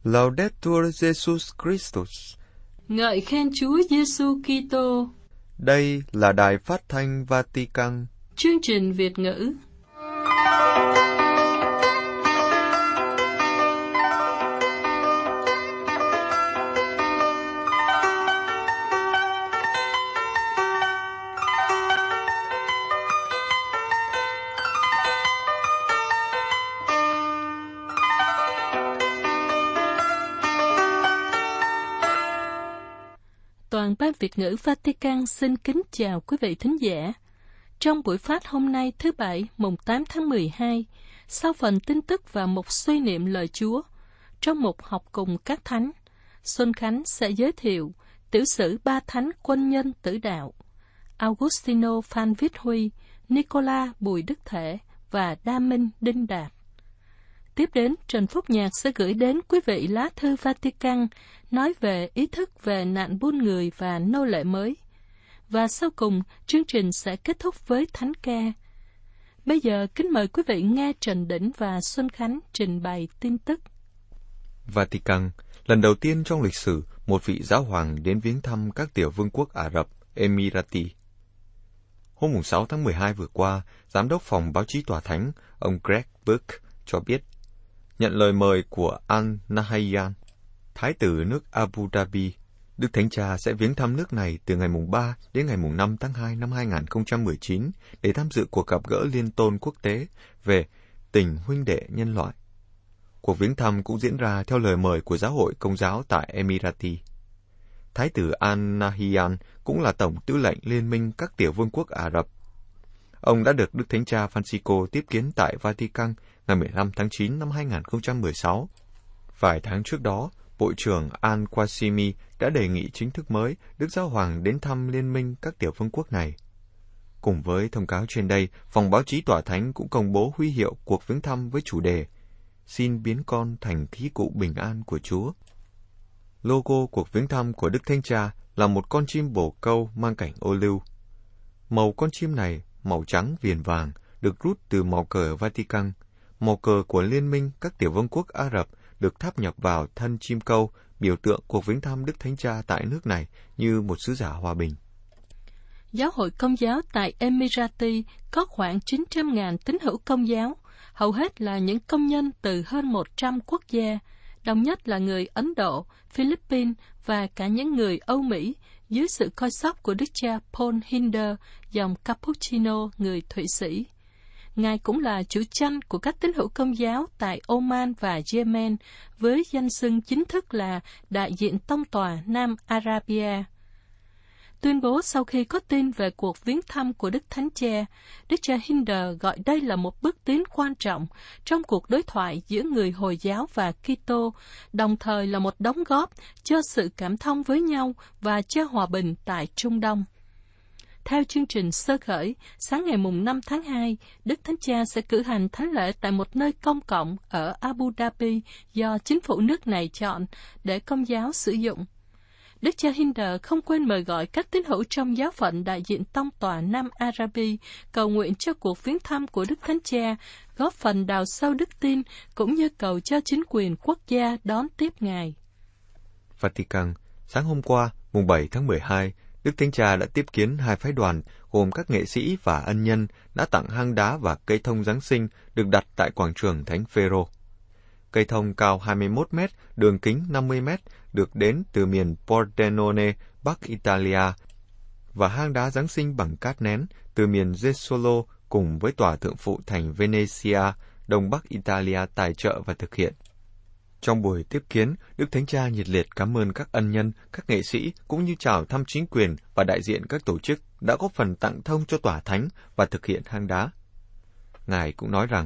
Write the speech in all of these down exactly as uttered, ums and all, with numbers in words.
Laudetur Jesus Christus. Ngợi khen Chúa Giêsu Kitô. Đây là Đài Phát thanh Vatican. Chương trình Việt ngữ. Toàn ban Việt ngữ Vatican xin kính chào quý vị thính giả. Trong buổi phát hôm nay thứ Bảy, mùng tám tháng mười hai, sau phần tin tức và một suy niệm lời Chúa, trong một học cùng các thánh, Xuân Khánh sẽ giới thiệu tiểu sử ba thánh quân nhân tử đạo, Augustino Phan Viết Huy, Nicola Bùi Đức Thể và Đa Minh Đinh Đạt. Tiếp đến, Trần Phúc Nhạc sẽ gửi đến quý vị lá thư Vatican nói về ý thức về nạn buôn người và nô lệ mới. Và sau cùng, chương trình sẽ kết thúc với thánh ca. Bây giờ, kính mời quý vị nghe Trần Đỉnh và Xuân Khánh trình bày tin tức. Vatican, lần đầu tiên trong lịch sử, một vị giáo hoàng đến viếng thăm các tiểu vương quốc Ả Rập, Emirati. Hôm sáu tháng mười hai vừa qua, Giám đốc phòng báo chí tòa thánh, ông Greg Burke, cho biết, nhận lời mời của Al Nahyan, Thái tử nước Abu Dhabi, Đức Thánh Cha sẽ viếng thăm nước này từ ngày mùng ba đến ngày mùng năm tháng hai năm hai nghìn không trăm mười chín để tham dự cuộc gặp gỡ liên tôn quốc tế về tình huynh đệ nhân loại. Cuộc viếng thăm cũng diễn ra theo lời mời của Giáo hội Công giáo tại Emirati. Thái tử Al Nahyan cũng là tổng tư lệnh Liên minh các tiểu vương quốc Ả Rập. Ông đã được Đức Thánh Cha Francisco tiếp kiến tại Vatican ngày mười lăm tháng chín năm hai nghìn không trăm mười sáu. Vài tháng trước đó, Bộ trưởng Al-Qasimi đã đề nghị chính thức mới Đức Giáo Hoàng đến thăm Liên minh các tiểu vương quốc này. Cùng với thông cáo trên đây, phòng báo chí tòa thánh cũng công bố huy hiệu cuộc viếng thăm với chủ đề Xin biến con thành thí cụ bình an của Chúa. Logo cuộc viếng thăm của Đức Thánh Cha là một con chim bồ câu mang cảnh ô liu. Màu con chim này, màu trắng viền vàng, được rút từ màu cờ Vatican. Màu cờ của Liên minh các tiểu vương quốc Ả Rập được tháp nhập vào thân chim câu, biểu tượng cuộc viếng thăm Đức Thánh Cha tại nước này như một sứ giả hòa bình. Giáo hội Công giáo tại Emirati có khoảng chín trăm nghìn tín hữu Công giáo, hầu hết là những công nhân từ hơn một trăm quốc gia, đông nhất là người Ấn Độ, Philippines và cả những người Âu Mỹ, dưới sự coi sóc của Đức cha Paul Hinder, dòng Cappuccino người Thụy Sĩ. Ngài cũng là chủ chăn của các tín hữu Công giáo tại Oman và Yemen, với danh xưng chính thức là đại diện tông tòa Nam Arabia. Tuyên bố sau khi có tin về cuộc viếng thăm của Đức Thánh Cha, Đức cha Hinder gọi đây là một bước tiến quan trọng trong cuộc đối thoại giữa người Hồi giáo và Kitô, đồng thời là một đóng góp cho sự cảm thông với nhau và cho hòa bình tại Trung Đông. Theo chương trình sơ khởi, sáng ngày mùng năm tháng hai, Đức Thánh Cha sẽ cử hành thánh lễ tại một nơi công cộng ở Abu Dhabi do chính phủ nước này chọn để Công giáo sử dụng. Đức cha Hinder không quên mời gọi các tín hữu trong giáo phận đại diện tông tòa Nam Arabi cầu nguyện cho cuộc viếng thăm của Đức Thánh Cha, góp phần đào sâu đức tin cũng như cầu cho chính quyền quốc gia đón tiếp Ngài. Vatican, sáng hôm qua, mùng bảy tháng mười hai, Đức Thánh Cha đã tiếp kiến hai phái đoàn gồm các nghệ sĩ và ân nhân đã tặng hang đá và cây thông Giáng sinh được đặt tại quảng trường Thánh Phêrô. Cây thông cao hai mươi mốt mét, đường kính năm mươi mét, được đến từ miền Pordenone, Bắc Italia, và hang đá Giáng sinh bằng cát nén từ miền Jesolo cùng với tòa thượng phụ thành Venezia, Đông Bắc Italia tài trợ và thực hiện. Trong buổi tiếp kiến, Đức Thánh Cha nhiệt liệt cảm ơn các ân nhân, các nghệ sĩ, cũng như chào thăm chính quyền và đại diện các tổ chức đã góp phần tặng thông cho tòa thánh và thực hiện hang đá. Ngài cũng nói rằng,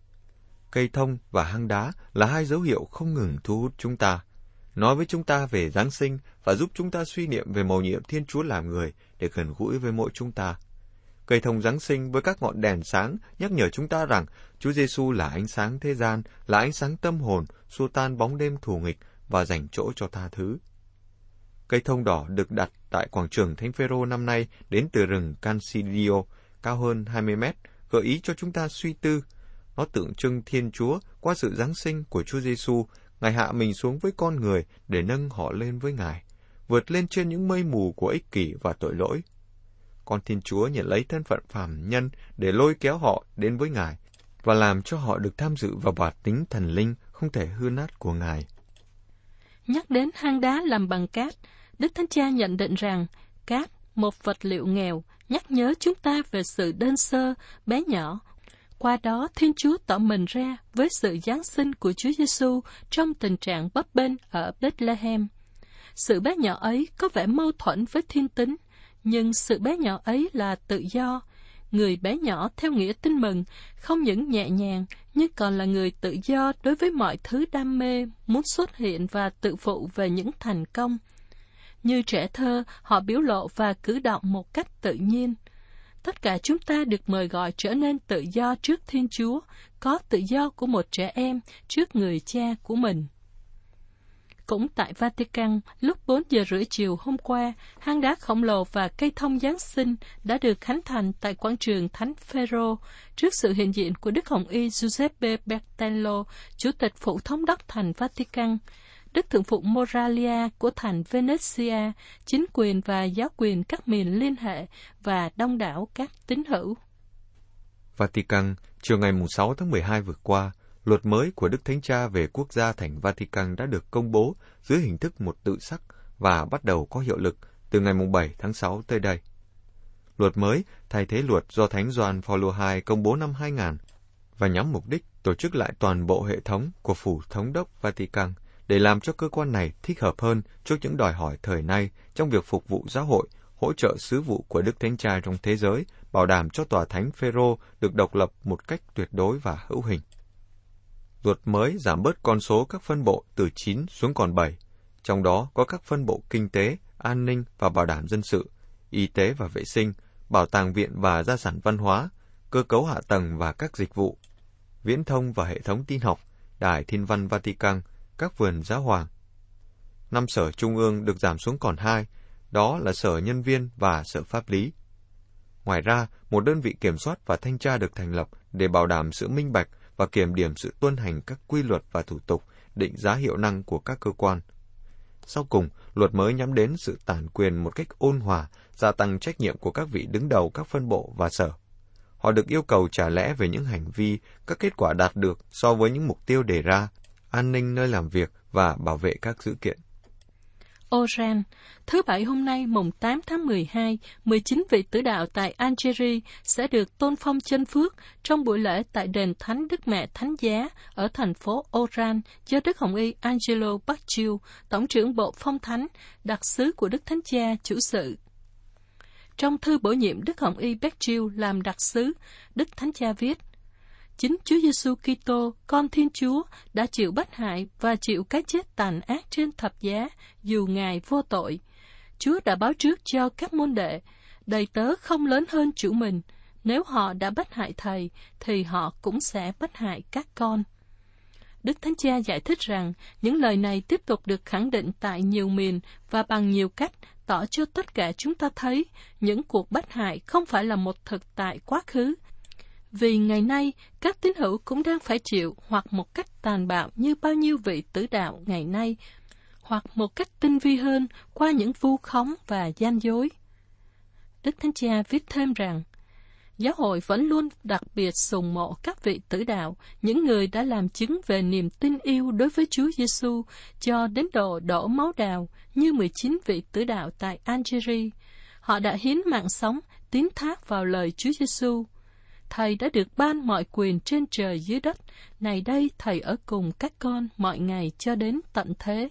cây thông và hang đá là hai dấu hiệu không ngừng thu hút chúng ta, nói với chúng ta về Giáng sinh và giúp chúng ta suy niệm về mầu nhiệm Thiên Chúa làm người để gần gũi với mỗi chúng ta. Cây thông Giáng sinh với các ngọn đèn sáng nhắc nhở chúng ta rằng Chúa Giêsu là ánh sáng thế gian, là ánh sáng tâm hồn, xua tan bóng đêm thù nghịch và dành chỗ cho tha thứ. Cây thông đỏ được đặt tại quảng trường Thánh Phêrô năm nay đến từ rừng Cansilio, cao hơn hai mươi mét, gợi ý cho chúng ta suy tư. Nó tượng trưng Thiên Chúa qua sự Giáng sinh của Chúa Giêsu Ngài hạ mình xuống với con người để nâng họ lên với Ngài, vượt lên trên những mây mù của ích kỷ và tội lỗi. Con Thiên Chúa nhận lấy thân phận phàm nhân để lôi kéo họ đến với Ngài và làm cho họ được tham dự vào bản tính thần linh không thể hư nát của Ngài. Nhắc đến hang đá làm bằng cát, Đức Thánh Cha nhận định rằng cát, một vật liệu nghèo, nhắc nhớ chúng ta về sự đơn sơ, bé nhỏ. Qua đó, Thiên Chúa tỏ mình ra với sự giáng sinh của Chúa Giêsu trong tình trạng bấp bênh ở Bethlehem. Sự bé nhỏ ấy có vẻ mâu thuẫn với thiên tính, nhưng sự bé nhỏ ấy là tự do. Người bé nhỏ theo nghĩa tin mừng không những nhẹ nhàng, nhưng còn là người tự do đối với mọi thứ đam mê, muốn xuất hiện và tự phụ về những thành công. Như trẻ thơ, họ biểu lộ và cử động một cách tự nhiên. Tất cả chúng ta được mời gọi trở nên tự do trước Thiên Chúa, có tự do của một trẻ em trước người cha của mình. Cũng tại Vatican, lúc bốn giờ rưỡi chiều hôm qua, hang đá khổng lồ và cây thông Giáng sinh đã được khánh thành tại quảng trường Thánh Phêrô trước sự hiện diện của Đức Hồng Y Giuseppe Bertello, Chủ tịch Phụ thống đốc thành Vatican, Đức Thượng phụ Moralia của thành Venezia, chính quyền và giáo quyền các miền liên hệ và đông đảo các tín hữu. Vatican, chiều ngày sáu tháng mười hai vừa qua, luật mới của Đức Thánh Cha về quốc gia thành Vatican đã được công bố dưới hình thức một tự sắc và bắt đầu có hiệu lực từ ngày bảy tháng sáu tới đây. Luật mới thay thế luật do Thánh Gioan Phaolô đệ nhị công bố năm hai nghìn và nhắm mục đích tổ chức lại toàn bộ hệ thống của Phủ Thống đốc Vatican để làm cho cơ quan này thích hợp hơn trước những đòi hỏi thời nay trong việc phục vụ giáo hội, hỗ trợ sứ vụ của Đức Thánh Cha trong thế giới, bảo đảm cho Tòa Thánh Phêrô được độc lập một cách tuyệt đối và hữu hình. Luật mới giảm bớt con số các phân bộ từ chín xuống còn bảy, trong đó có các phân bộ kinh tế, an ninh và bảo đảm dân sự, y tế và vệ sinh, bảo tàng viện và gia sản văn hóa, cơ cấu hạ tầng và các dịch vụ, viễn thông và hệ thống tin học, đài thiên văn Vatican, các vườn giáo hoàng. Năm sở trung ương được giảm xuống còn hai, đó là sở nhân viên và sở pháp lý. Ngoài ra, một đơn vị kiểm soát và thanh tra được thành lập để bảo đảm sự minh bạch và kiểm điểm sự tuân hành các quy luật và thủ tục định giá hiệu năng của các cơ quan. Sau cùng, luật mới nhắm đến sự tản quyền một cách ôn hòa, gia tăng trách nhiệm của các vị đứng đầu các phân bộ và sở. Họ được yêu cầu trả lẽ về những hành vi, các kết quả đạt được so với những mục tiêu đề ra, an ninh nơi làm việc và bảo vệ các dữ kiện. Oran, thứ Bảy hôm nay mùng tám tháng mười hai, mười chín vị tử đạo tại Algeria sẽ được tôn phong chân phước trong buổi lễ tại đền Thánh Đức Mẹ Thánh Giá ở thành phố Oran do Đức Hồng Y Angelo Baccio, Tổng trưởng Bộ Phong Thánh, đặc sứ của Đức Thánh Cha chủ sự. Trong thư bổ nhiệm Đức Hồng Y Baccio làm đặc sứ, Đức Thánh Cha viết: Chính Chúa Giêsu Kitô, con Thiên Chúa, đã chịu bất hại và chịu cái chết tàn ác trên thập giá, dù Ngài vô tội. Chúa đã báo trước cho các môn đệ, đầy tớ không lớn hơn chủ mình. Nếu họ đã bất hại Thầy, thì họ cũng sẽ bất hại các con. Đức Thánh Cha giải thích rằng, những lời này tiếp tục được khẳng định tại nhiều miền và bằng nhiều cách, tỏ cho tất cả chúng ta thấy những cuộc bất hại không phải là một thực tại quá khứ. Vì ngày nay, các tín hữu cũng đang phải chịu hoặc một cách tàn bạo như bao nhiêu vị tử đạo ngày nay, hoặc một cách tinh vi hơn qua những vu khống và gian dối. Đức Thánh Cha viết thêm rằng, Giáo hội vẫn luôn đặc biệt sùng mộ các vị tử đạo, những người đã làm chứng về niềm tin yêu đối với Chúa Giêsu cho đến độ đổ máu đào như mười chín vị tử đạo tại Algeria. Họ đã hiến mạng sống, tín thác vào lời Chúa Giêsu. Thầy đã được ban mọi quyền trên trời dưới đất, này đây Thầy ở cùng các con mọi ngày cho đến tận thế.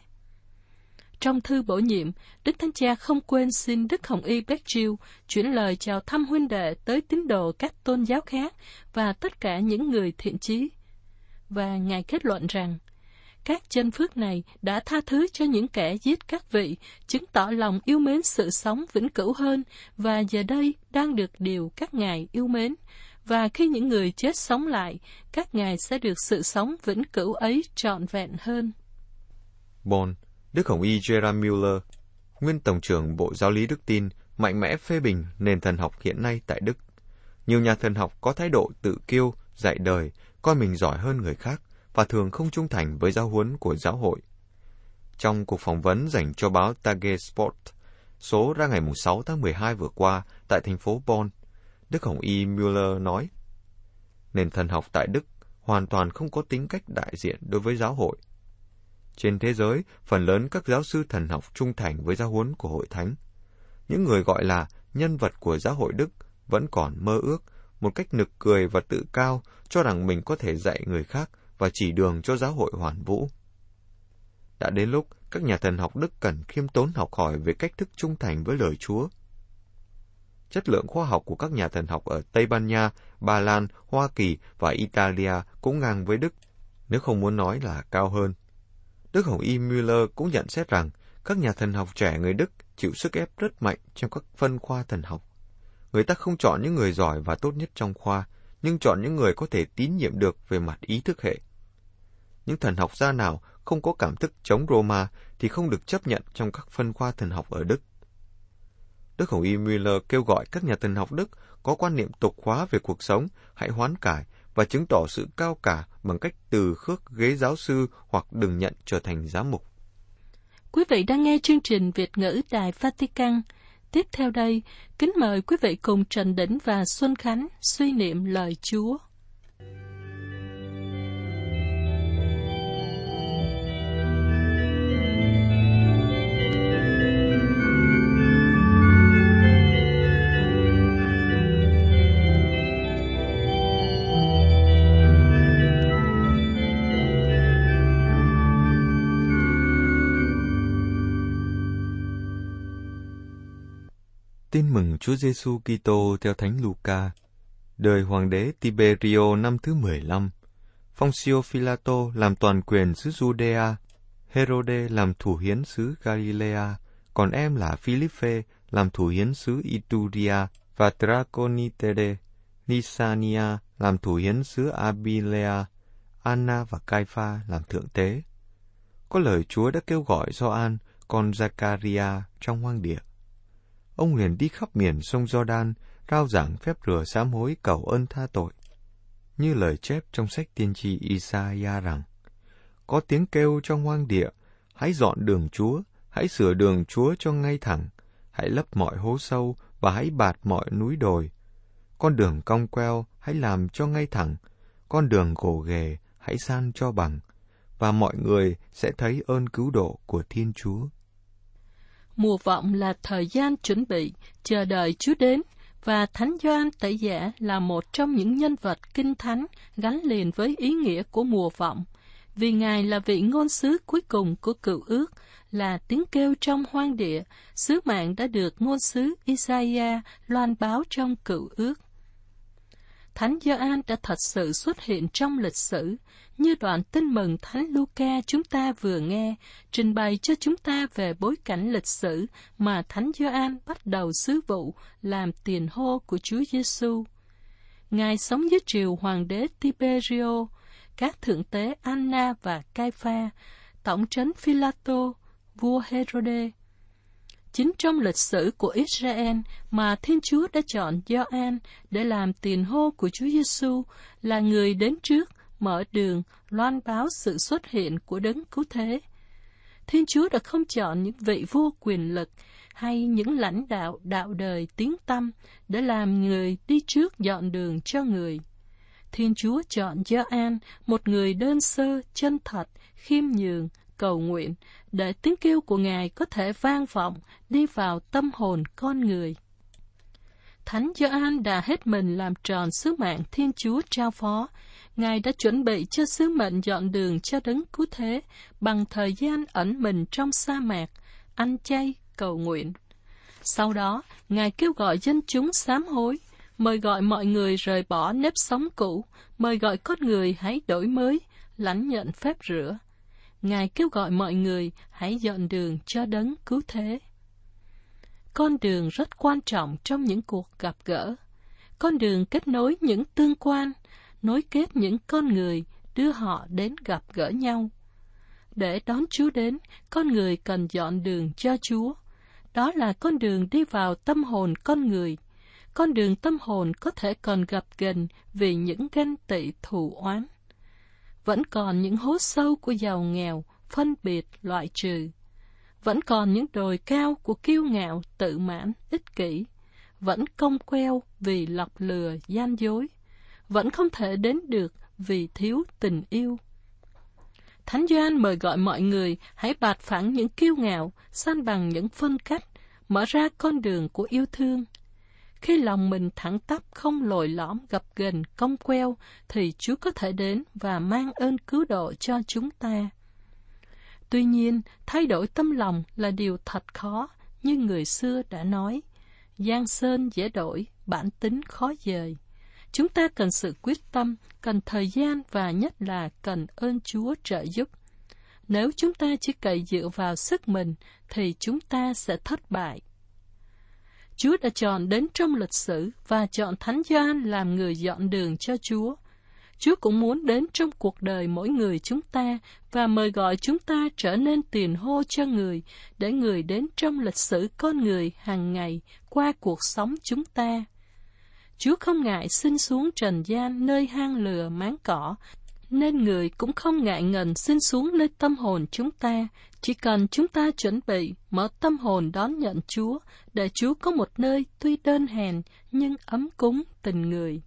Trong thư bổ nhiệm, Đức Thánh Cha không quên xin Đức Hồng Y Baccio chuyển lời chào thăm huynh đệ tới tín đồ các tôn giáo khác và tất cả những người thiện chí. Và Ngài kết luận rằng, các chân phước này đã tha thứ cho những kẻ giết các vị, chứng tỏ lòng yêu mến sự sống vĩnh cửu hơn, và giờ đây đang được điều các ngài yêu mến. Và khi những người chết sống lại, các ngài sẽ được sự sống vĩnh cửu ấy trọn vẹn hơn. Bonn, Đức Hồng Y Gerard Müller, nguyên Tổng trưởng Bộ Giáo lý Đức Tin, mạnh mẽ phê bình nền thần học hiện nay tại Đức. Nhiều nhà thần học có thái độ tự kiêu, dạy đời, coi mình giỏi hơn người khác và thường không trung thành với giáo huấn của giáo hội. Trong cuộc phỏng vấn dành cho báo Tagesport, số ra ngày sáu tháng mười hai vừa qua tại thành phố Bonn, Đức Hồng Y Müller nói, nền thần học tại Đức hoàn toàn không có tính cách đại diện đối với giáo hội. Trên thế giới, phần lớn các giáo sư thần học trung thành với giáo huấn của hội thánh. Những người gọi là nhân vật của giáo hội Đức vẫn còn mơ ước, một cách nực cười và tự cao, cho rằng mình có thể dạy người khác và chỉ đường cho giáo hội hoàn vũ. Đã đến lúc các nhà thần học Đức cần khiêm tốn học hỏi về cách thức trung thành với lời Chúa. Chất lượng khoa học của các nhà thần học ở Tây Ban Nha, Ba Lan, Hoa Kỳ và Italia cũng ngang với Đức, nếu không muốn nói là cao hơn. Đức Hồng Y Müller cũng nhận xét rằng các nhà thần học trẻ người Đức chịu sức ép rất mạnh trong các phân khoa thần học. Người ta không chọn những người giỏi và tốt nhất trong khoa, nhưng chọn những người có thể tín nhiệm được về mặt ý thức hệ. Những thần học gia nào không có cảm thức chống Roma thì không được chấp nhận trong các phân khoa thần học ở Đức. Đức Hồng Y Müller kêu gọi các nhà thần học Đức có quan niệm tục hóa về cuộc sống, hãy hoán cải và chứng tỏ sự cao cả bằng cách từ khước ghế giáo sư hoặc đừng nhận trở thành giám mục. Quý vị đang nghe chương trình Việt ngữ Đài Vatican. Tiếp theo đây, kính mời quý vị cùng Trần Đỉnh và Xuân Khánh suy niệm lời Chúa. Tin mừng Chúa Giêsu Kitô theo Thánh Luca. Đời Hoàng đế Tiberio năm thứ mười lăm, Poncio Pilato làm toàn quyền xứ Judea, Herode làm thủ hiến xứ Galilea, còn em là Philippe làm thủ hiến xứ Ituria và Traconitede, Lysania làm thủ hiến xứ Abilea, Anna và Caipha làm thượng tế. Có lời Chúa đã kêu gọi Gioan, con Zaccaria trong hoang địa. Ông liền đi khắp miền sông Giođan, rao giảng phép rửa sám hối cầu ơn tha tội. Như lời chép trong sách tiên tri Isaiah rằng, có tiếng kêu trong hoang địa, hãy dọn đường Chúa, hãy sửa đường Chúa cho ngay thẳng, hãy lấp mọi hố sâu và hãy bạt mọi núi đồi. Con đường cong queo hãy làm cho ngay thẳng, con đường gồ ghề hãy san cho bằng, và mọi người sẽ thấy ơn cứu độ của Thiên Chúa. Mùa vọng là thời gian chuẩn bị, chờ đợi Chúa đến, và Thánh Gioan Tẩy Giả là một trong những nhân vật kinh thánh gắn liền với ý nghĩa của mùa vọng, vì Ngài là vị ngôn sứ cuối cùng của Cựu Ước, là tiếng kêu trong hoang địa, sứ mạng đã được ngôn sứ Isaiah loan báo trong Cựu Ước. Thánh Gioan đã thật sự xuất hiện trong lịch sử, như đoạn tin mừng Thánh Luca chúng ta vừa nghe, trình bày cho chúng ta về bối cảnh lịch sử mà Thánh Gioan bắt đầu sứ vụ làm tiền hô của Chúa Giêsu. Ngài sống dưới triều hoàng đế Tiberio, các thượng tế Anna và Caipha, tổng trấn Philato, vua Herode. Chính trong lịch sử của Israel mà Thiên Chúa đã chọn Gioan để làm tiền hô của Chúa Giêsu, là người đến trước, mở đường, loan báo sự xuất hiện của Đấng Cứu Thế. Thiên Chúa đã không chọn những vị vua quyền lực hay những lãnh đạo đạo đời tiếng tăm để làm người đi trước dọn đường cho người. Thiên Chúa chọn Gioan, một người đơn sơ, chân thật, khiêm nhường, cầu nguyện, để tiếng kêu của Ngài có thể vang vọng đi vào tâm hồn con người. Thánh Gioan đã hết mình làm tròn sứ mạng Thiên Chúa trao phó. Ngài đã chuẩn bị cho sứ mệnh dọn đường cho Đấng Cứu Thế bằng thời gian ẩn mình trong sa mạc, ăn chay, cầu nguyện. Sau đó, Ngài kêu gọi dân chúng sám hối, mời gọi mọi người rời bỏ nếp sống cũ, mời gọi con người hãy đổi mới, lãnh nhận phép rửa. Ngài kêu gọi mọi người hãy dọn đường cho Đấng Cứu Thế. Con đường rất quan trọng trong những cuộc gặp gỡ. Con đường kết nối những tương quan, nối kết những con người, đưa họ đến gặp gỡ nhau. Để đón Chúa đến, con người cần dọn đường cho Chúa. Đó là con đường đi vào tâm hồn con người. Con đường tâm hồn có thể còn gập ghềnh vì những ganh tị thù oán. vẫn còn những hố sâu của giàu nghèo, phân biệt, loại trừ. Vẫn còn những đồi cao của kiêu ngạo, tự mãn, ích kỷ. Vẫn cong queo vì lọc lừa, gian dối. Vẫn không thể đến được vì thiếu tình yêu. Thánh Gioan mời gọi mọi người hãy bạt phẳng những kiêu ngạo, san bằng những phân cách, mở ra con đường của yêu thương. Khi lòng mình thẳng tắp, không lồi lõm, gập ghềnh, cong queo, thì Chúa có thể đến và mang ơn cứu độ cho chúng ta. Tuy nhiên, thay đổi tâm lòng là điều thật khó, như người xưa đã nói. Giang sơn dễ đổi, bản tính khó dời. Chúng ta cần sự quyết tâm, cần thời gian và nhất là cần ơn Chúa trợ giúp. Nếu chúng ta chỉ cậy dựa vào sức mình, thì chúng ta sẽ thất bại. Chúa đã chọn đến trong lịch sử và chọn Thánh Gioan làm người dọn đường cho Chúa. Chúa cũng muốn đến trong cuộc đời mỗi người chúng ta và mời gọi chúng ta trở nên tiền hô cho người, để người đến trong lịch sử con người hàng ngày qua cuộc sống chúng ta. Chúa không ngại sinh xuống trần gian nơi hang lừa máng cỏ, nên người cũng không ngại ngần sinh xuống nơi tâm hồn chúng ta, chỉ cần chúng ta chuẩn bị mở tâm hồn đón nhận Chúa, để Chúa có một nơi tuy đơn hèn nhưng ấm cúng tình người.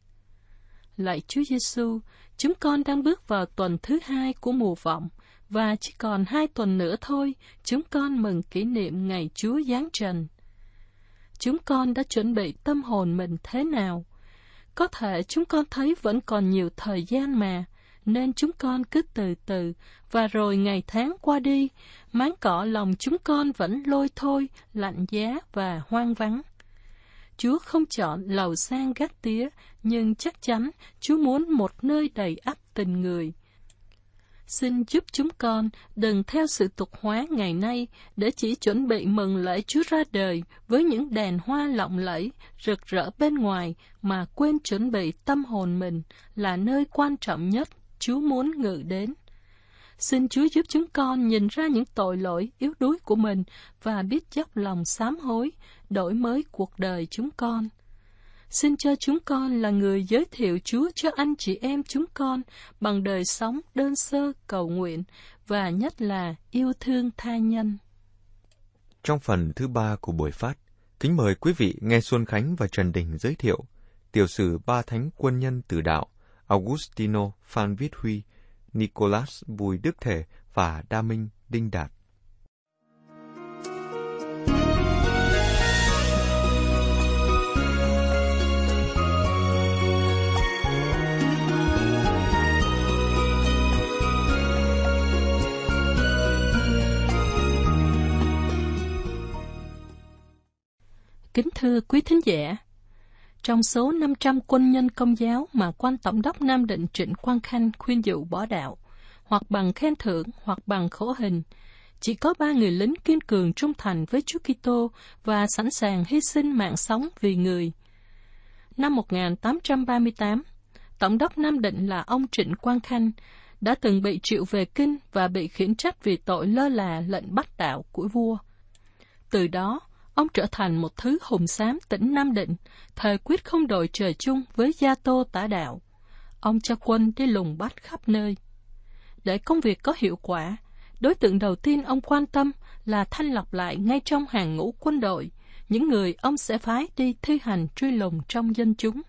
Lạy Chúa Giêsu, chúng con đang bước vào tuần thứ hai của mùa vọng, và chỉ còn hai tuần nữa thôi, chúng con mừng kỷ niệm ngày Chúa giáng trần. Chúng con đã chuẩn bị tâm hồn mình thế nào? Có thể chúng con thấy vẫn còn nhiều thời gian mà, nên chúng con cứ từ từ, và rồi ngày tháng qua đi, máng cỏ lòng chúng con vẫn lôi thôi, lạnh giá và hoang vắng. Chúa không chọn lầu sang gác tía, nhưng chắc chắn Chúa muốn một nơi đầy ắp tình người. Xin giúp chúng con đừng theo sự tục hóa ngày nay để chỉ chuẩn bị mừng lễ Chúa ra đời với những đèn hoa lộng lẫy, rực rỡ bên ngoài, mà quên chuẩn bị tâm hồn mình là nơi quan trọng nhất Chúa muốn ngự đến. Xin Chúa giúp chúng con nhìn ra những tội lỗi yếu đuối của mình và biết dốc lòng sám hối, đổi mới cuộc đời chúng con. Xin cho chúng con là người giới thiệu Chúa cho anh chị em chúng con bằng đời sống đơn sơ cầu nguyện và nhất là yêu thương tha nhân. Trong phần thứ ba của buổi phát, kính mời quý vị nghe Xuân Khánh và Trần Đình giới thiệu tiểu sử ba thánh quân nhân tử đạo Augustino Phan Viết Huy, Nicholas Bùi Đức Thể và Đa Minh Đinh Đạt. Kính thưa quý thính giả, trong số năm trăm quân nhân Công giáo mà quan Tổng đốc Nam Định Trịnh Quang Khanh khuyên dụ bỏ đạo, hoặc bằng khen thưởng hoặc bằng khổ hình, chỉ có ba người lính kiên cường trung thành với Chúa Kitô và sẵn sàng hy sinh mạng sống vì người. Năm một nghìn tám trăm ba mươi tám, Tổng đốc Nam Định là ông Trịnh Quang Khanh đã từng bị triệu về kinh và bị khiển trách vì tội lơ là lệnh bắt đạo của vua. Từ đó, ông trở thành một thứ hùng xám tỉnh Nam Định, thề quyết không đội trời chung với Gia Tô tả đạo. Ông cho quân đi lùng bắt khắp nơi. Để công việc có hiệu quả, đối tượng đầu tiên ông quan tâm là thanh lọc lại ngay trong hàng ngũ quân đội, những người ông sẽ phái đi thi hành truy lùng trong dân chúng.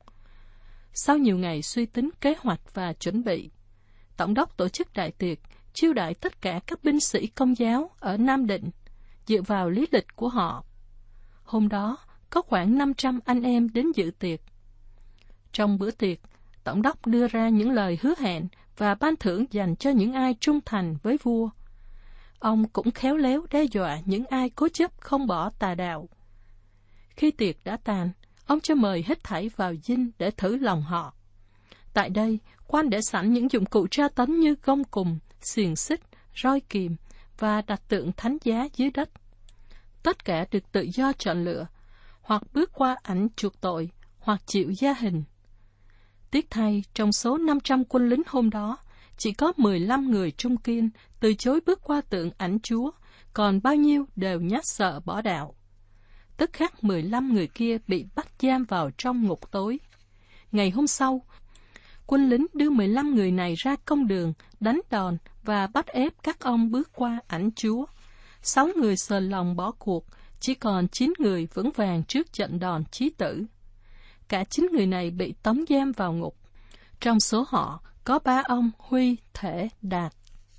Sau nhiều ngày suy tính kế hoạch và chuẩn bị, Tổng đốc tổ chức đại tiệc, chiêu đãi tất cả các binh sĩ Công giáo ở Nam Định, dựa vào lý lịch của họ. Hôm đó, có khoảng năm trăm anh em đến dự tiệc. Trong bữa tiệc, Tổng đốc đưa ra những lời hứa hẹn và ban thưởng dành cho những ai trung thành với vua. Ông cũng khéo léo đe dọa những ai cố chấp không bỏ tà đạo. Khi tiệc đã tàn, ông cho mời hết thảy vào dinh để thử lòng họ. Tại đây, quan để sẵn những dụng cụ tra tấn như gông cùm, xiềng xích, roi kìm và đặt tượng thánh giá dưới đất. Tất cả được tự do chọn lựa, hoặc bước qua ảnh chuộc tội, hoặc chịu gia hình. Tiếc thay, trong số năm trăm quân lính hôm đó, chỉ có mười lăm người trung kiên từ chối bước qua tượng ảnh Chúa, còn bao nhiêu đều nhát sợ bỏ đạo. Tức khắc mười lăm người kia bị bắt giam vào trong ngục tối. Ngày hôm sau, Quân lính đưa mười lăm người này ra công đường, đánh đòn và bắt ép các ông bước qua ảnh Chúa. Sáu người sờn lòng bỏ cuộc, chỉ còn chín người vững vàng trước trận đòn chí tử. Cả chín người này bị tống giam vào ngục. Trong số họ có ba ông Huy, Thể, Đạt.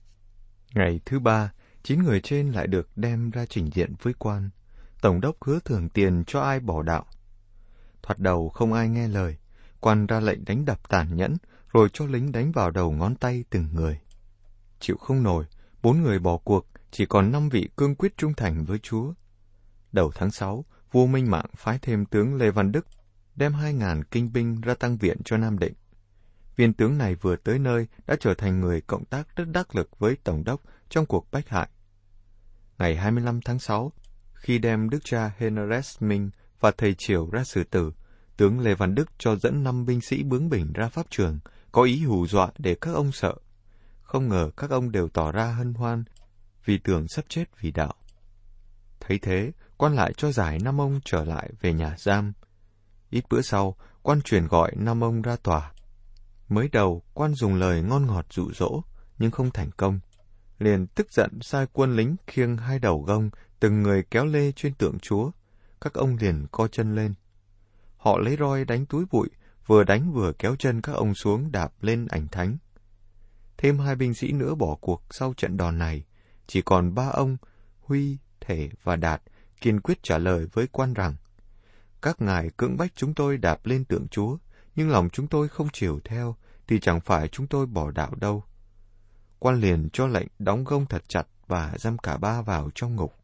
Ngày thứ ba, chín người trên lại được đem ra trình diện với quan. Tổng đốc hứa thưởng tiền cho ai bỏ đạo. Thoạt đầu không ai nghe lời, quan ra lệnh đánh đập tàn nhẫn, rồi cho lính đánh vào đầu ngón tay từng người. Chịu không nổi, bốn người bỏ cuộc, chỉ còn năm vị cương quyết trung thành với Chúa. Đầu tháng sáu, vua Minh Mạng phái thêm tướng Lê Văn Đức, đem hai ngàn kinh binh ra tăng viện cho Nam Định. Viên tướng này vừa tới nơi đã trở thành người cộng tác rất đắc lực với Tổng đốc trong cuộc bách hại. Ngày hai mươi lăm tháng sáu, khi đem đức cha Hennes Minh và thầy Triều ra xử tử, tướng Lê Văn Đức cho dẫn năm binh sĩ bướng bỉnh ra pháp trường, có ý hù dọa để các ông sợ. Không ngờ các ông đều tỏ ra hân hoan, vì tưởng sắp chết vì đạo. Thấy thế, quan lại cho giải năm ông trở lại về nhà giam. Ít bữa sau, quan truyền gọi năm ông ra tòa. Mới đầu, quan dùng lời ngon ngọt dụ dỗ, nhưng không thành công. Liền tức giận sai quân lính khiêng hai đầu gông, từng người kéo lê trên tượng Chúa. Các ông liền co chân lên. Họ lấy roi đánh túi bụi, vừa đánh vừa kéo chân các ông xuống đạp lên ảnh thánh. Thêm hai binh sĩ nữa bỏ cuộc sau trận đòn này. Chỉ còn ba ông, Huy, Thể và Đạt, kiên quyết trả lời với quan rằng: các ngài cưỡng bách chúng tôi đạp lên tượng Chúa, nhưng lòng chúng tôi không chiều theo, thì chẳng phải chúng tôi bỏ đạo đâu. Quan liền cho lệnh đóng gông thật chặt và giam cả ba vào trong ngục.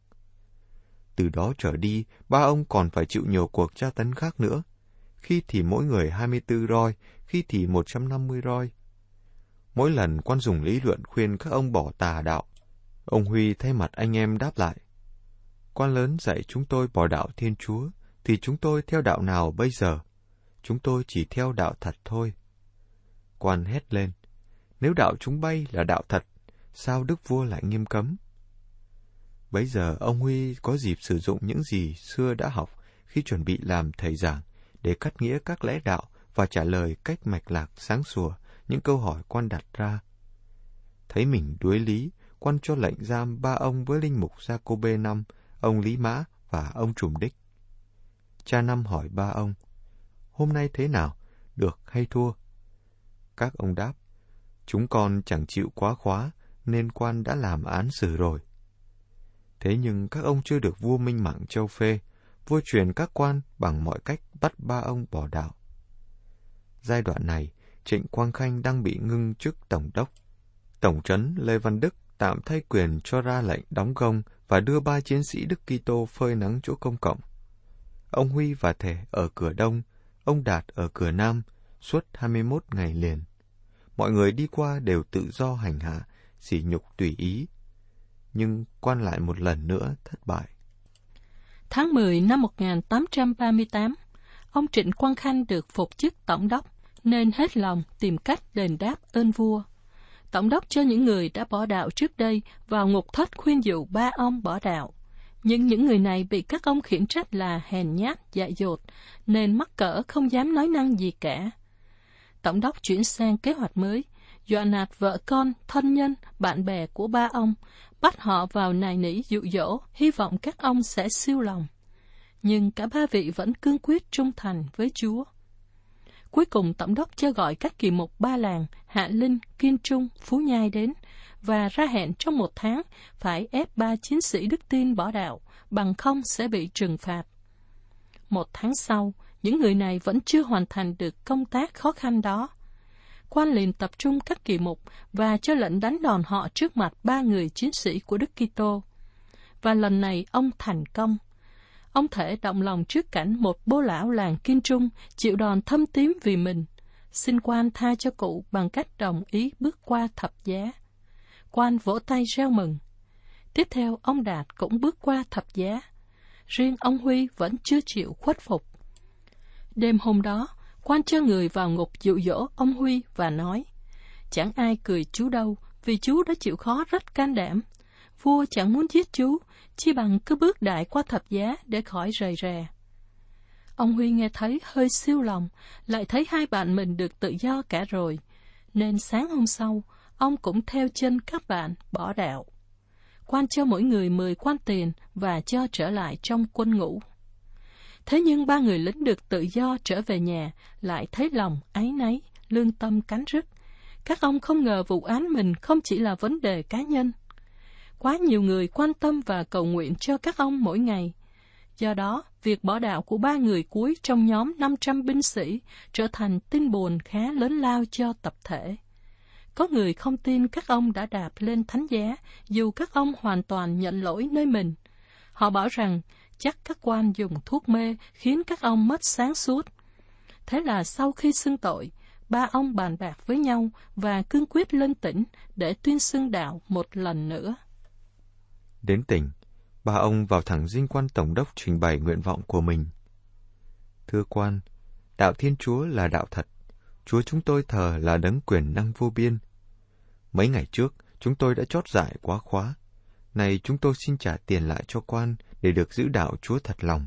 Từ đó trở đi, ba ông còn phải chịu nhiều cuộc tra tấn khác nữa. Khi thì mỗi người hai mươi tư roi, khi thì một trăm năm mươi roi. Mỗi lần quan dùng lý luận khuyên các ông bỏ tà đạo, ông Huy thay mặt anh em đáp lại: quan lớn dạy chúng tôi bỏ đạo Thiên Chúa, thì chúng tôi theo đạo nào bây giờ? Chúng tôi chỉ theo đạo thật thôi. Quan hét lên: nếu đạo chúng bay là đạo thật, sao đức vua lại nghiêm cấm? Bấy giờ ông Huy có dịp sử dụng những gì xưa đã học khi chuẩn bị làm thầy giảng, để cắt nghĩa các lẽ đạo và trả lời cách mạch lạc sáng sủa những câu hỏi quan đặt ra. Thấy mình đuối lý, quan cho lệnh giam ba ông với linh mục Gia-cô-bê Năm, ông Lý Mã và ông Trùm Đích. Cha Năm hỏi ba ông: hôm nay thế nào, được hay thua? Các ông đáp: chúng con chẳng chịu quá khóa, nên quan đã làm án xử rồi. Thế nhưng các ông chưa được vua Minh Mạng châu phê, vua truyền các quan bằng mọi cách bắt ba ông bỏ đạo. Giai đoạn này, Trịnh Quang Khanh đang bị ngưng chức tổng đốc. Tổng trấn Lê Văn Đức tạm thay quyền cho ra lệnh đóng gông và đưa ba chiến sĩ Đức Kitô phơi nắng chỗ công cộng. Ông Huy và Thể ở cửa Đông, ông Đạt ở cửa Nam, suốt hai mươi mốt ngày liền. Mọi người đi qua đều tự do hành hạ, sỉ nhục tùy ý. Nhưng quan lại một lần nữa thất bại. Tháng mười năm một nghìn tám trăm ba mươi tám, ông Trịnh Quang Khanh được phục chức tổng đốc, nên hết lòng tìm cách đền đáp ơn vua. Tổng đốc cho những người đã bỏ đạo trước đây vào ngục thất khuyên dụ ba ông bỏ đạo. Nhưng những người này bị các ông khiển trách là hèn nhát, dại dột, nên mắc cỡ không dám nói năng gì cả. Tổng đốc chuyển sang kế hoạch mới, dọa nạt vợ con, thân nhân, bạn bè của ba ông, bắt họ vào nài nỉ dụ dỗ, hy vọng các ông sẽ siêu lòng. Nhưng cả ba vị vẫn cương quyết trung thành với Chúa. Cuối cùng tổng đốc cho gọi các kỳ mục ba làng Hạ Linh, Kiên Trung, Phú Nhai đến và ra hẹn trong một tháng phải ép ba chiến sĩ đức tin bỏ đạo, bằng không sẽ bị trừng phạt. Một tháng sau, những người này vẫn chưa hoàn thành được công tác khó khăn đó. Quan liền tập trung các kỳ mục và cho lệnh đánh đòn họ trước mặt ba người chiến sĩ của Đức Kitô. Và lần này ông thành công. Ông Thể động lòng trước cảnh một bô lão làng Kiên Trung chịu đòn thâm tím vì mình, xin quan tha cho cụ bằng cách đồng ý bước qua thập giá. Quan vỗ tay reo mừng. Tiếp theo ông Đạt cũng bước qua thập giá. Riêng ông Huy vẫn chưa chịu khuất phục. Đêm hôm đó, quan cho người vào ngục dụ dỗ ông Huy và nói: chẳng ai cười chú đâu, vì chú đã chịu khó rất can đảm. Vua chẳng muốn giết chú, chi bằng cứ bước đại qua thập giá để khỏi rầy rè. Ông Huy nghe thấy hơi siêu lòng, lại thấy hai bạn mình được tự do cả rồi, nên sáng hôm sau, ông cũng theo chân các bạn bỏ đạo. Quan cho mỗi người mười quan tiền và cho trở lại trong quân ngũ. Thế nhưng ba người lính được tự do trở về nhà, lại thấy lòng áy náy, lương tâm cắn rứt. Các ông không ngờ vụ án mình không chỉ là vấn đề cá nhân. Quá nhiều người quan tâm và cầu nguyện cho các ông mỗi ngày. Do đó, việc bỏ đạo của ba người cuối trong nhóm năm trăm binh sĩ trở thành tin buồn khá lớn lao cho tập thể. Có người không tin các ông đã đạp lên thánh giá, dù các ông hoàn toàn nhận lỗi nơi mình. Họ bảo rằng chắc các quan dùng thuốc mê khiến các ông mất sáng suốt. Thế là sau khi xưng tội, ba ông bàn bạc với nhau và cương quyết lên tỉnh để tuyên xưng đạo một lần nữa. Đến tỉnh, ba ông vào thẳng dinh quan tổng đốc trình bày nguyện vọng của mình. Thưa quan, đạo Thiên Chúa là đạo thật. Chúa chúng tôi thờ là đấng quyền năng vô biên. Mấy ngày trước, chúng tôi đã chót dại quá khóa. Này chúng tôi xin trả tiền lại cho quan để được giữ đạo Chúa thật lòng.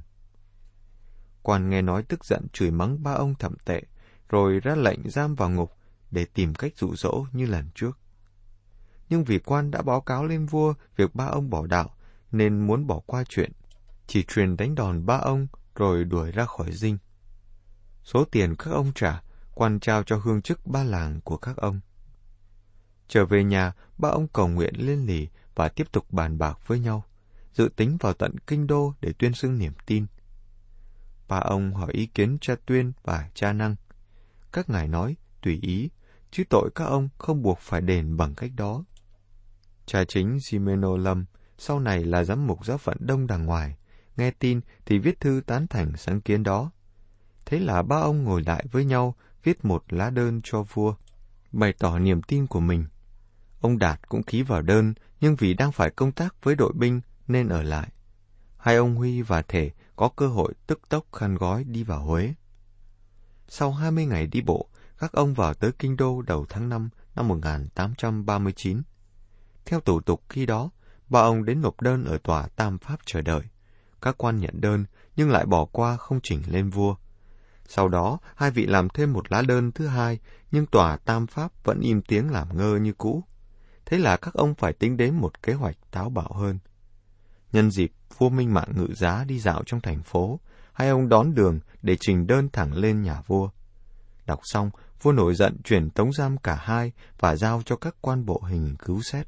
Quan nghe nói tức giận chửi mắng ba ông thậm tệ, rồi ra lệnh giam vào ngục để tìm cách dụ dỗ như lần trước. Nhưng vì quan đã báo cáo lên vua việc ba ông bỏ đạo, nên muốn bỏ qua chuyện, chỉ truyền đánh đòn ba ông rồi đuổi ra khỏi dinh. Số tiền các ông trả, quan trao cho hương chức ba làng của các ông. Trở về nhà, ba ông cầu nguyện lên lì và tiếp tục bàn bạc với nhau, dự tính vào tận kinh đô để tuyên xưng niềm tin. Ba ông hỏi ý kiến cha Tuyên và cha Năng. Các ngài nói tùy ý, chứ tội các ông không buộc phải đền bằng cách đó. Cha chính Gimeno Lâm, sau này là giám mục giáo phận Đông Đàng Ngoài, nghe tin thì viết thư tán thành sáng kiến đó. Thế là ba ông ngồi lại với nhau, viết một lá đơn cho vua, bày tỏ niềm tin của mình. Ông Đạt cũng ký vào đơn, nhưng vì đang phải công tác với đội binh nên ở lại. Hai ông Huy và Thể có cơ hội tức tốc khăn gói đi vào Huế. Sau hai mươi ngày đi bộ, các ông vào tới kinh đô đầu tháng năm năm một nghìn tám trăm ba mươi chín. Theo thủ tục khi đó, ba ông đến nộp đơn ở tòa Tam Pháp chờ đợi. Các quan nhận đơn nhưng lại bỏ qua không chỉnh lên vua. Sau đó, hai vị làm thêm một lá đơn thứ hai, nhưng tòa Tam Pháp vẫn im tiếng làm ngơ như cũ. Thế là các ông phải tính đến một kế hoạch táo bạo hơn. Nhân dịp vua Minh Mạng ngự giá đi dạo trong thành phố, hai ông đón đường để trình đơn thẳng lên nhà vua. Đọc xong, vua nổi giận chuyển tống giam cả hai và giao cho các quan bộ hình cứu xét.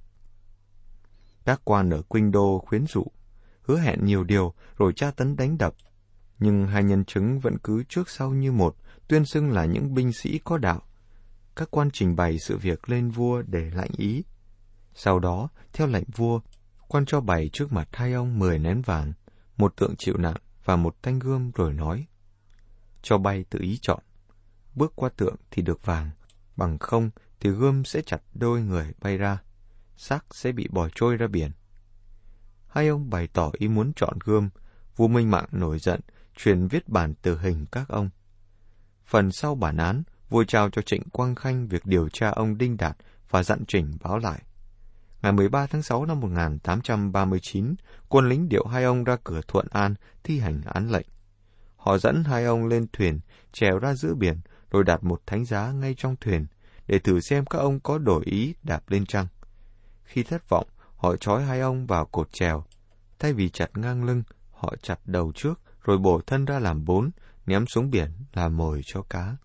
Các quan ở Kinh Đô khuyến dụ, hứa hẹn nhiều điều rồi tra tấn đánh đập. Nhưng hai nhân chứng vẫn cứ trước sau như một, tuyên xưng là những binh sĩ có đạo. Các quan trình bày sự việc lên vua để lãnh ý. Sau đó, theo lệnh vua, quan cho bày trước mặt hai ông mười nén vàng, một tượng chịu nạn và một thanh gươm rồi nói: cho bay tự ý chọn. Bước qua tượng thì được vàng, bằng không thì gươm sẽ chặt đôi người bay ra, xác sẽ bị bỏ trôi ra biển. Hai ông bày tỏ ý muốn chọn gươm. Vua Minh Mạng nổi giận, truyền viết bản tử hình các ông. Phần sau bản án, vua trao cho Trịnh Quang Khanh việc điều tra ông Đinh Đạt và dặn Trịnh báo lại. Ngày mười ba tháng sáu năm một nghìn tám trăm ba mươi chín, quân lính điệu hai ông ra cửa Thuận An thi hành án lệnh. Họ dẫn hai ông lên thuyền, trèo ra giữa biển, rồi đặt một thánh giá ngay trong thuyền, để thử xem các ông có đổi ý đạp lên chăng. Khi thất vọng, họ trói hai ông vào cột chèo. Thay vì chặt ngang lưng, họ chặt đầu trước, rồi bổ thân ra làm bốn, ném xuống biển làm mồi cho cá.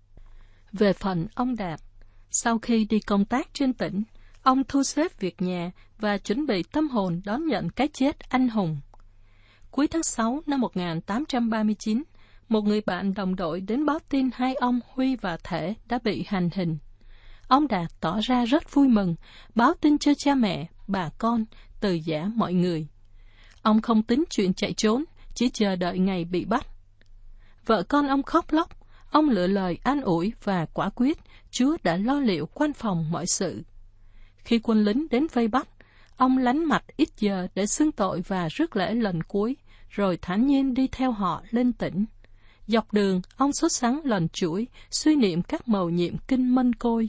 Về phần ông Đạt, sau khi đi công tác trên tỉnh, ông thu xếp việc nhà và chuẩn bị tâm hồn đón nhận cái chết anh hùng. Cuối tháng sáu năm một nghìn tám trăm ba mươi chín, một người bạn đồng đội đến báo tin hai ông Huy và Thể đã bị hành hình. Ông Đạt tỏ ra rất vui mừng, báo tin cho cha mẹ, bà con, từ giả mọi người. Ông không tính chuyện chạy trốn, chỉ chờ đợi ngày bị bắt. Vợ con ông khóc lóc, ông lựa lời an ủi và quả quyết, Chúa đã lo liệu quan phòng mọi sự. Khi quân lính đến vây bắt, ông lánh mặt ít giờ để xưng tội và rước lễ lần cuối, rồi thản nhiên đi theo họ lên tỉnh. Dọc đường, ông sốt sắng lần chuỗi, suy niệm các mầu nhiệm kinh Mân Côi.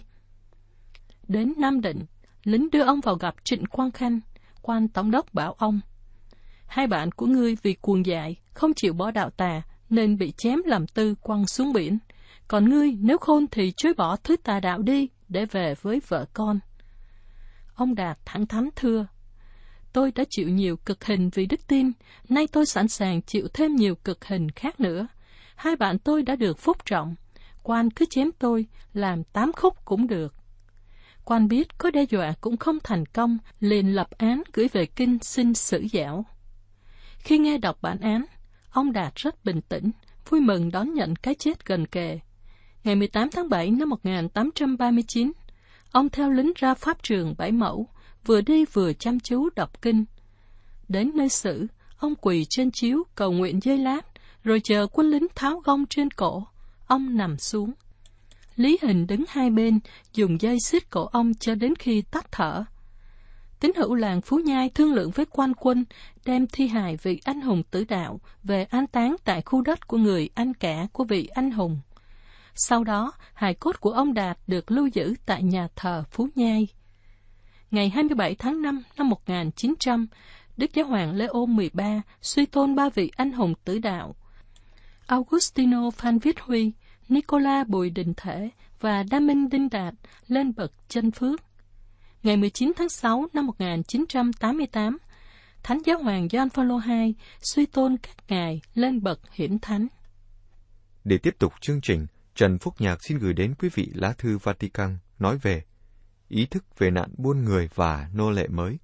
Đến Nam Định, lính đưa ông vào gặp Trịnh Quang Khanh. Quan tổng đốc bảo ông: hai bạn của ngươi vì cuồng dại, không chịu bỏ đạo tà, nên bị chém làm tư quăng xuống biển. Còn ngươi, nếu khôn thì chối bỏ thứ tà đạo đi, để về với vợ con. Ông Đạt thẳng thắn thưa, tôi đã chịu nhiều cực hình vì đức tin, nay tôi sẵn sàng chịu thêm nhiều cực hình khác nữa. Hai bạn tôi đã được phúc trọng, quan cứ chém tôi, làm tám khúc cũng được. Quan biết có đe dọa cũng không thành công, liền lập án gửi về kinh xin xử giảo. Khi nghe đọc bản án, ông Đạt rất bình tĩnh, vui mừng đón nhận cái chết gần kề. Ngày mười tám tháng bảy năm một nghìn tám trăm ba mươi chín, ông theo lính ra pháp trường Bảy Mẫu, vừa đi vừa chăm chú đọc kinh. Đến nơi xử, ông quỳ trên chiếu cầu nguyện giây lát, rồi chờ quân lính tháo gông trên cổ. Ông nằm xuống. Lý Hình đứng hai bên, dùng dây xiết cổ ông cho đến khi tắt thở. Tín hữu làng Phú Nhai thương lượng với quan quân, đem thi hài vị anh hùng tử đạo về an táng tại khu đất của người anh cả của vị anh hùng. Sau đó, hài cốt của ông Đạt được lưu giữ tại nhà thờ Phú Nhai. Ngày hai mươi bảy tháng năm năm một nghìn chín trăm, Đức Giáo hoàng Leo mười ba suy tôn ba vị anh hùng tử đạo: Augustino Phan Viết Huy, Nicola Bùi Đình Thể và Đa Minh Đinh Đạt lên bậc chân phước. Ngày mười chín tháng sáu năm một nghìn chín trăm tám mươi tám, Thánh Giáo hoàng Gioan Phaolô hai suy tôn các ngài lên bậc hiển thánh. Để tiếp tục chương trình, Trần Phúc Nhạc xin gửi đến quý vị lá thư Vatican nói về ý thức về nạn buôn người và nô lệ mới.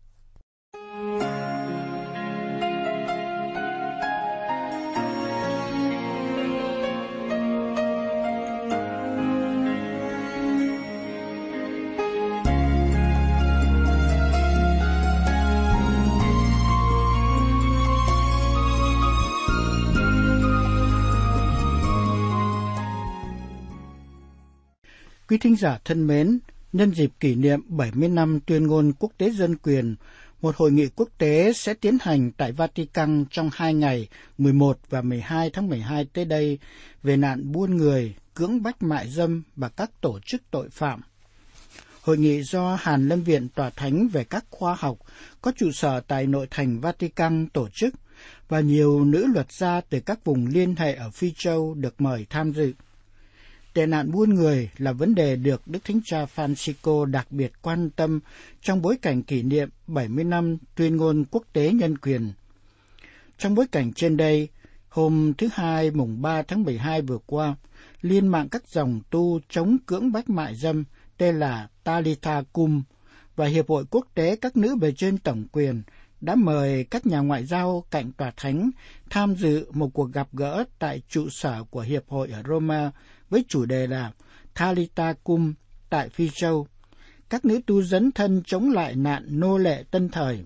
Quý thính giả thân mến, nhân dịp kỷ niệm bảy mươi năm tuyên ngôn quốc tế dân quyền, một hội nghị quốc tế sẽ tiến hành tại Vatican trong hai ngày mười một và mười hai tháng mười hai tới đây về nạn buôn người, cưỡng bách mại dâm và các tổ chức tội phạm. Hội nghị do Hàn Lâm Viện Tòa Thánh về các khoa học có trụ sở tại nội thành Vatican tổ chức và nhiều nữ luật gia từ các vùng liên hệ ở Phi Châu được mời tham dự. Tệ nạn buôn người là vấn đề được Đức Thánh Cha Francisco đặc biệt quan tâm trong bối cảnh kỷ niệm bảy mươi năm tuyên ngôn quốc tế nhân quyền. Trong bối cảnh trên đây, hôm thứ Hai mùng ba tháng mười hai vừa qua, Liên mạng các dòng tu chống cưỡng bách mại dâm tên là Talitha Cum và Hiệp hội Quốc tế các nữ bề trên tổng quyền đã mời các nhà ngoại giao cạnh Tòa Thánh tham dự một cuộc gặp gỡ tại trụ sở của Hiệp hội ở Roma với chủ đề là Talitha Cum tại Phi Châu, các nữ tu dấn thân chống lại nạn nô lệ tân thời.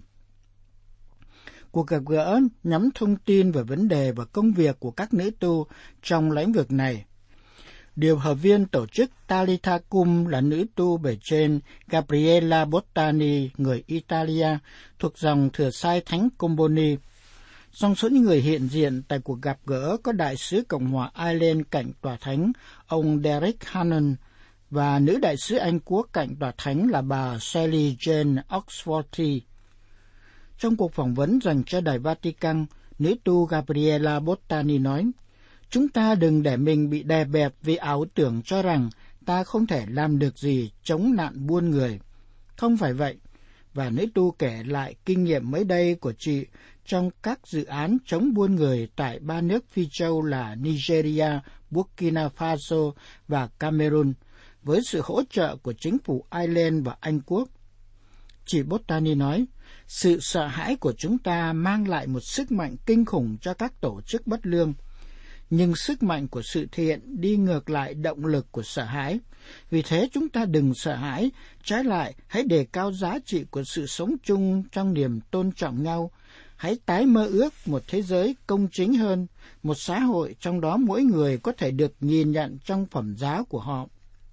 Cuộc gặp gỡ nhắm thông tin về vấn đề và công việc của các nữ tu trong lĩnh vực này. Điều hợp viên tổ chức Talitha Cum là nữ tu bề trên Gabriella Bottani, người Italia, thuộc dòng thừa sai Thánh Comboni. Trong số những người hiện diện tại cuộc gặp gỡ có đại sứ Cộng hòa Ireland cạnh Tòa Thánh, ông Derek Hannon, và nữ đại sứ Anh Quốc cạnh Tòa Thánh là bà Sally Jane Oxforty. Trong cuộc phỏng vấn dành cho Đài Vatican, nữ tu Gabriella Bottani nói, chúng ta đừng để mình bị đè bẹp vì ảo tưởng cho rằng ta không thể làm được gì chống nạn buôn người. Không phải vậy. Và nữ tu kể lại kinh nghiệm mới đây của chị trong các dự án chống buôn người tại ba nước Phi Châu là Nigeria, Burkina Faso và Cameroon, với sự hỗ trợ của chính phủ Ireland và Anh Quốc. Chị Bottani nói, sự sợ hãi của chúng ta mang lại một sức mạnh kinh khủng cho các tổ chức bất lương. Nhưng sức mạnh của sự thiện đi ngược lại động lực của sợ hãi. Vì thế chúng ta đừng sợ hãi, trái lại hãy đề cao giá trị của sự sống chung trong niềm tôn trọng nhau. Hãy tái mơ ước một thế giới công chính hơn, một xã hội trong đó mỗi người có thể được nhìn nhận trong phẩm giá của họ.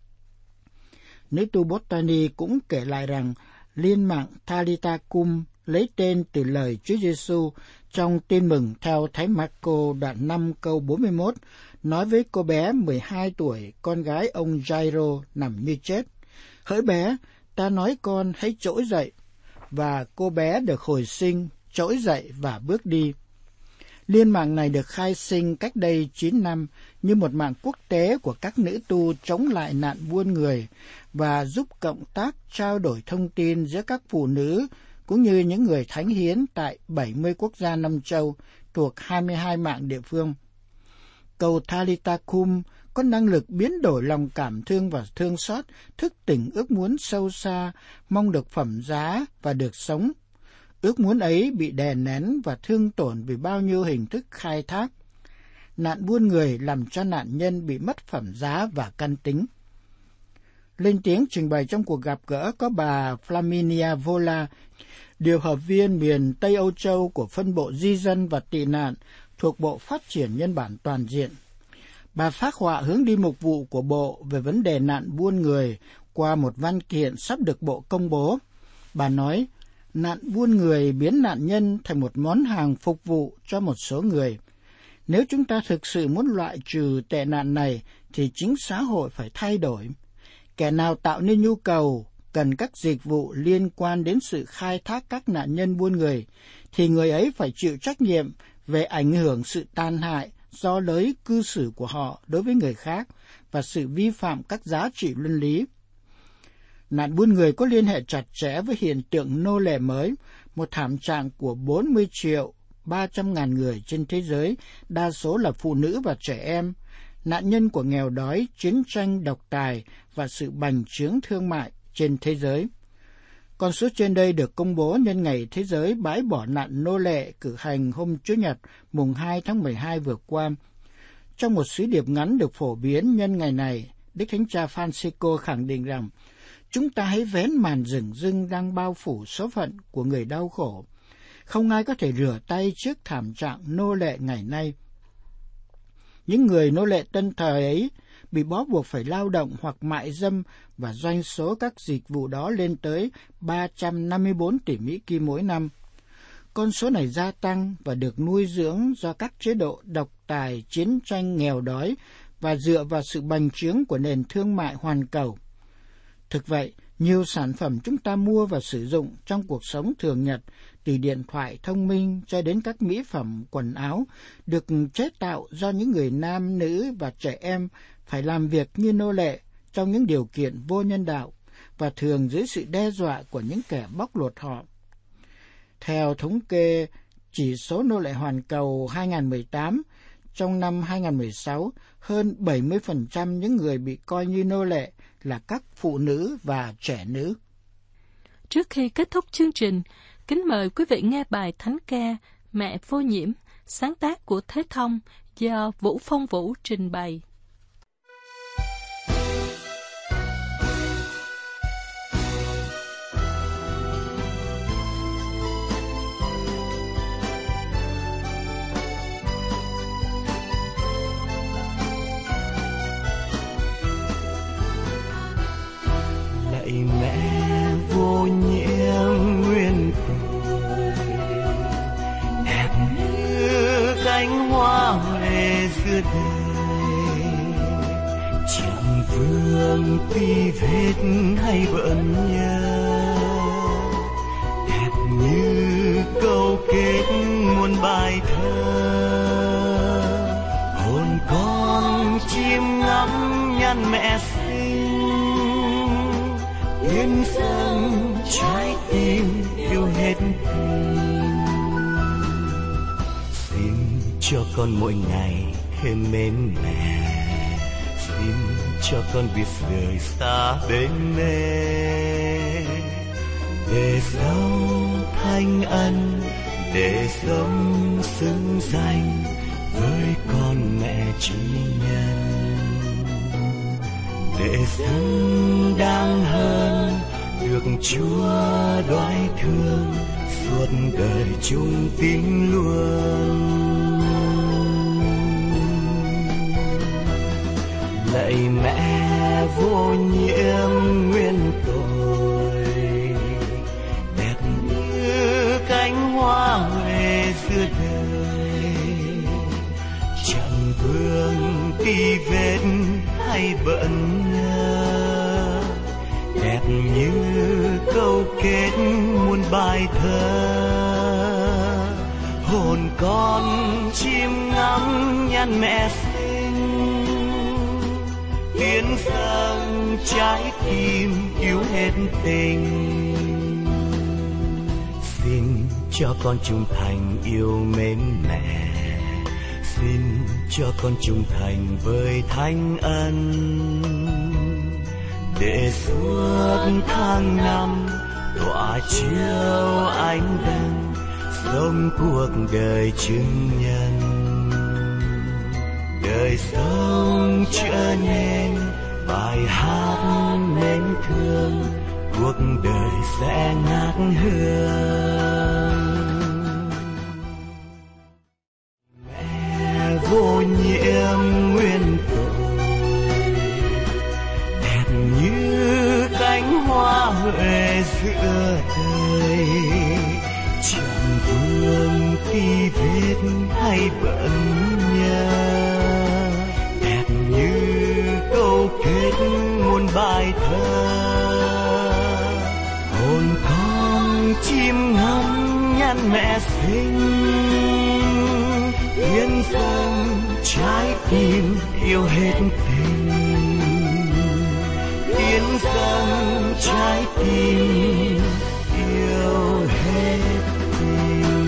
Nữ tu Bottani cũng kể lại rằng liên mạng Talitha Cum lấy tên từ lời Chúa Giêsu trong Tin mừng theo Thánh Marco đoạn năm câu bốn mươi mốt, nói với cô bé mười hai tuổi, con gái ông Jairo nằm như chết. Hỡi bé, ta nói con hãy trỗi dậy. Và cô bé được hồi sinh, trỗi dậy và bước đi. Liên mạng này được khai sinh cách đây chín năm như một mạng quốc tế của các nữ tu chống lại nạn buôn người và giúp cộng tác trao đổi thông tin giữa các phụ nữ cũng như những người thánh hiến tại bảy mươi quốc gia Nam châu thuộc hai mươi hai mạng địa phương. Cầu Talitha Kum có năng lực biến đổi lòng cảm thương và thương xót, thức tỉnh ước muốn sâu xa, mong được phẩm giá và được sống. Ước muốn ấy bị đè nén và thương tổn vì bao nhiêu hình thức khai thác. Nạn buôn người làm cho nạn nhân bị mất phẩm giá và căn tính. Lên tiếng trình bày trong cuộc gặp gỡ có bà Flaminia Vola, điều hợp viên miền Tây Âu Châu của phân bộ di dân và tị nạn thuộc Bộ Phát triển Nhân bản Toàn diện. Bà phác họa hướng đi mục vụ của Bộ về vấn đề nạn buôn người qua một văn kiện sắp được Bộ công bố. Bà nói, nạn buôn người biến nạn nhân thành một món hàng phục vụ cho một số người. Nếu chúng ta thực sự muốn loại trừ tệ nạn này, thì chính xã hội phải thay đổi. Kẻ nào tạo nên nhu cầu, cần các dịch vụ liên quan đến sự khai thác các nạn nhân buôn người, thì người ấy phải chịu trách nhiệm về ảnh hưởng sự tàn hại do lối cư xử của họ đối với người khác và sự vi phạm các giá trị luân lý. Nạn buôn người có liên hệ chặt chẽ với hiện tượng nô lệ mới, một thảm trạng của bốn mươi triệu ba trăm ngàn người trên thế giới, đa số là phụ nữ và trẻ em, nạn nhân của nghèo đói, chiến tranh, độc tài và sự bành trướng thương mại trên thế giới. Con số trên đây được công bố nhân ngày Thế giới bãi bỏ nạn nô lệ cử hành hôm Chủ nhật mùng hai tháng mười hai vừa qua. Trong một sứ điệp ngắn được phổ biến nhân ngày này, Đức Thánh Cha Francisco khẳng định rằng chúng ta hãy vén màn rừng rưng đang bao phủ số phận của người đau khổ. Không ai có thể rửa tay trước thảm trạng nô lệ ngày nay. Những người nô lệ tân thời ấy bị bó buộc phải lao động hoặc mại dâm và doanh số các dịch vụ đó lên tới ba trăm năm mươi bốn tỷ Mỹ Kim mỗi năm. Con số này gia tăng và được nuôi dưỡng do các chế độ độc tài, chiến tranh, nghèo đói và dựa vào sự bành trướng của nền thương mại hoàn cầu. Thực vậy, nhiều sản phẩm chúng ta mua và sử dụng trong cuộc sống thường nhật, từ điện thoại thông minh cho đến các mỹ phẩm, quần áo, được chế tạo do những người nam, nữ và trẻ em phải làm việc như nô lệ trong những điều kiện vô nhân đạo và thường dưới sự đe dọa của những kẻ bóc lột họ. Theo thống kê chỉ số nô lệ hoàn cầu hai không một tám, trong năm hai không một sáu, hơn bảy mươi phần trăm những người bị coi như nô lệ là các phụ nữ và trẻ nữ. Trước khi kết thúc chương trình, kính mời quý vị nghe bài thánh ca Mẹ Vô Nhiễm, sáng tác của Thế Thông do Vũ Phong Vũ trình bày. Lạy mẹ vô nhiễm nguyên tội, đẹp như cánh hoa huệ giữa đời, chẳng vương tí vết hay bận nhớ, đẹp như câu kết muôn bài thơ. Hồn con chim ngắm nhăn mẹ xinh, hiến dâng trái tim yêu hết tình. Xin cho con mỗi ngày thêm mến mẹ, xin cho con biết rời xa bên mẹ, để sống thanh ân, để sống xứng danh với con mẹ trí nhân, để xứng đáng hơn được Chúa đoái thương suốt đời chung tín luôn. Lạy mẹ vô nhiễm nguyên tội, đẹp như cánh hoa huệ giữa đời, chẳng vương tí vết hay bận nhớ, đẹp như câu kết muôn bài thơ. hồn con chim ngắm nhan mẹ sinh, tiếng dâng trái tim yêu hết tình. Xin cho con trung thành yêu mến mẹ, xin cho con trung thành với thánh ân, để suốt tháng năm tỏa chiếu ánh đèn, sống cuộc đời chứng nhân. Đời sống trở nên bài hát mến thương, cuộc đời sẽ ngát hương. Mẹ vô nhiễm nguyên tội, đẹp như cánh hoa huệ giữa đời, chẳng vương tí vết hay bận nhớ, đẹp như câu kết muôn bài thơ. Hồn con chim ngắm nhan mẹ sinh, hiến dâng trái tim yêu hết tình, hiến dâng trái tim yêu hết tình.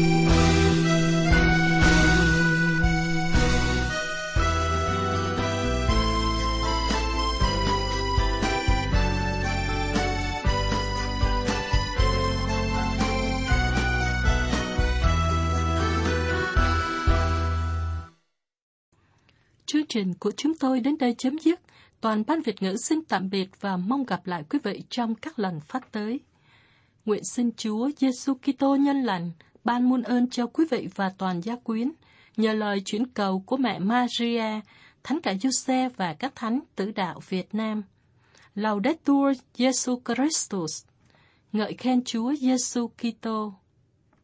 Chương trình của chúng tôi đến đây chấm dứt. Toàn ban Việt ngữ xin tạm biệt và mong gặp lại quý vị trong các lần phát tới. Nguyện xin Chúa Giêsu Kitô nhân lành ban muôn ơn cho quý vị và toàn gia quyến, nhờ lời chuyển cầu của mẹ Maria, Thánh cả Giuse và các thánh tử đạo Việt Nam. Laudetur Jesu Christus. Ngợi khen Chúa Giêsu Kitô.